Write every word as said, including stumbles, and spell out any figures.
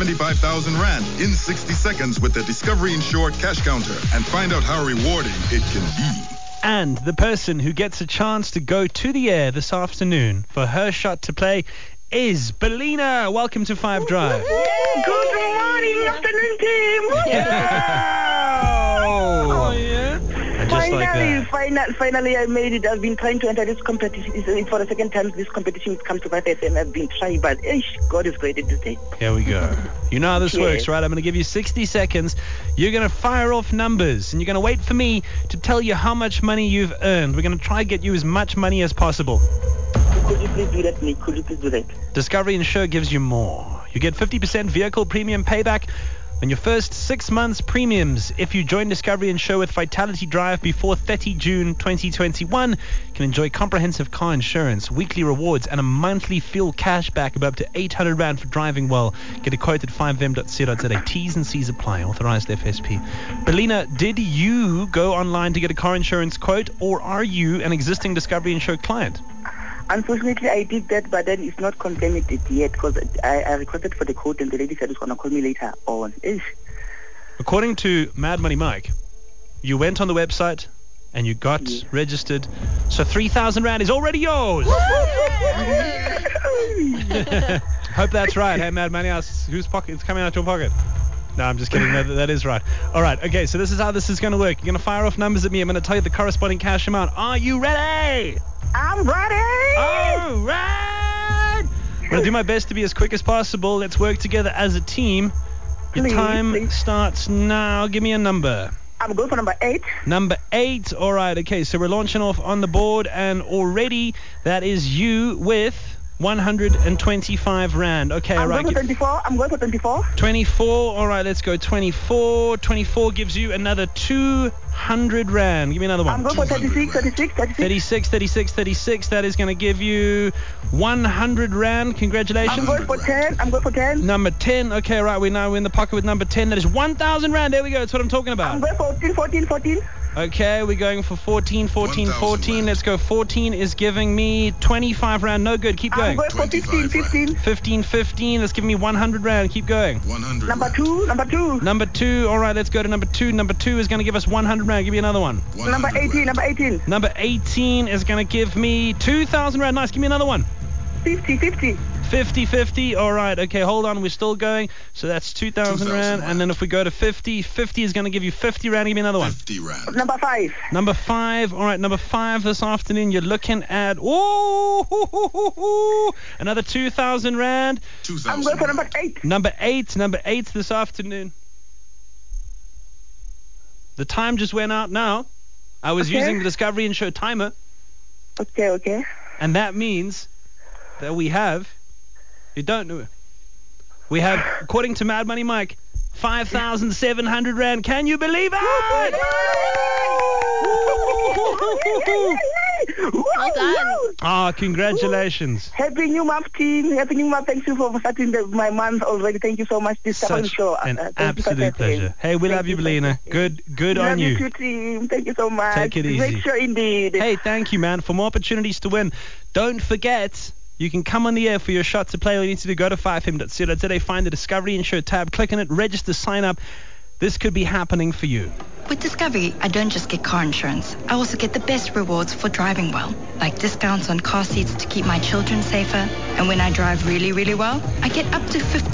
seventy-five thousand rand in sixty seconds with the Discovery Insure cash counter and find out how rewarding it can be. And the person who gets a chance to go to the air this afternoon for her shot to play is Belina. Welcome to Five Drive. Good morning, afternoon team. Oh, yeah. And just Finally, like that. finally, finally, I made it. I've been trying to enter this competition. It's, it's for the second time this competition comes to five F M. I've been trying, but eh, God is great this day. Here we go. You know how this Yes. works, right? I'm going to give you sixty seconds. You're going to fire off numbers, and you're going to wait for me to tell you how much money you've earned. We're going to try and get you as much money as possible. Could you please do that, Nick? Could you please do that? Discovery Insure gives you more. You get fifty percent vehicle premium payback on your first six months premiums. If you join Discovery Insure with Vitality Drive before thirtieth of June twenty twenty-one, you can enjoy comprehensive car insurance, weekly rewards, and a monthly fuel cashback of up to eight hundred rand for driving well. Get a quote at five m dot co dot za. T's and C's apply. Authorized F S P. Belina, did you go online to get a car insurance quote, or are you an existing Discovery Insure client? Unfortunately, I did that, but then it's not confirmed it yet because I, I requested for the code and the lady said it's going to call me later on. Ish. According to Mad Money Mike, you went on the website and you got Yeah. registered. So three thousand rand is already yours. Hope that's right. Hey, Mad Money, ask whose pocket? It's coming out your pocket. No, I'm just kidding. That, that is right. All right. Okay, so this is how this is going to work. You're going to fire off numbers at me. I'm going to tell you the corresponding cash amount. Are you ready? I'm ready. All right. I'm going to do my best to be as quick as possible. Let's work together as a team. Your Please, time please. starts now. Give me a number. I'm going for number eight. Number eight. All right. Okay, so we're launching off on the board, and already that is you with one hundred twenty-five rand. Okay, I'm all right. going for Give- twenty-four. I'm going for twenty-four. twenty-four. All right, let's go twenty-four. twenty-four gives you another two hundred rand. Give me another I'm one. going for thirty-six, thirty-six, thirty-six. thirty-six, thirty-six, thirty-six. That is going to give you one hundred rand. I'm Congratulations. going for ten. I'm going for ten. Number ten. Okay, right. We're now in the pocket with number ten. That is one thousand rand. There we go. That's what I'm talking I'm about. going for fourteen, fourteen, fourteen. Okay, we're going for fourteen, fourteen, one thousand fourteen. rand. Let's go. fourteen is giving me twenty-five rand. No good. Keep I'm going. going for fifteen, fifteen. fifteen, fifteen. That's giving me one hundred rand. Keep going. one hundred Number rand. two, number two. Number two. All right, let's go to number two. Number two is going to give us one hundred rand. Give me another one. one hundred Number eighteen, rand. number eighteen. Number eighteen is going to give me two thousand rand. Nice. Give me another one. fifty, fifty. fifty, fifty. All right. Okay, hold on. We're still going. So that's two thousand rand. And then if we go to fifty, fifty is going to give you fifty rand. Give me another one. fifty rand. Number five. Number five. All right, number five this afternoon. You're looking at, oh, another two thousand rand. two I'm thousand going for number rand. eight. Number eight. Number eight this afternoon. The time just went out now. I was Okay. using the Discovery Insure timer. Okay, okay. And that means that we have, you don't know, we have, according to Mad Money Mike, five thousand seven hundred rand. Can you believe it? Well done. Ah, congratulations. Happy New Month, team. Happy New Month. Thank you for starting the, my month already. Thank you so much. This Such show. an Uh, thank you for absolute that, pleasure. team. Hey, we Thank love you, you, Belina. thank you. Good, good Love on you. too, team. Thank you so much. Take it easy. Make sure indeed. Hey, thank you, man. For more opportunities to win, don't forget, you can come on the air for your shot to play. All you need to do, go to five m dot co dot za, find the Discovery Insure tab, click on it, register, sign up. This could be happening for you. With Discovery, I don't just get car insurance. I also get the best rewards for driving well, like discounts on car seats to keep my children safer. And when I drive really, really well, I get up to fifty